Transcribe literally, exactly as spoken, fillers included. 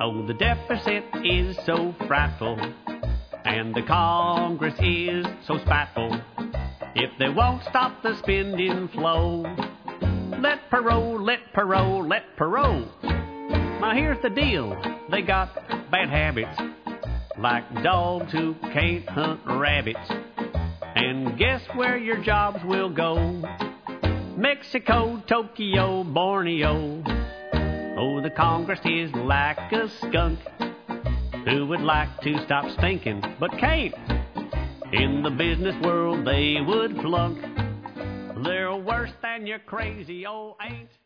Oh, the deficit is so frightful, and the Congress is so spiteful. If they won't stop the spending flow, let Perot, let Perot, let Perot. Now here's the deal, they got bad habits, like dogs who can't hunt rabbits. And guess where your jobs will go? Mexico, Tokyo, Borneo. Oh, the Congress is like a skunk who would like to stop stinking, but can't. In the business world they would flunk. They're worse than your crazy old ain't.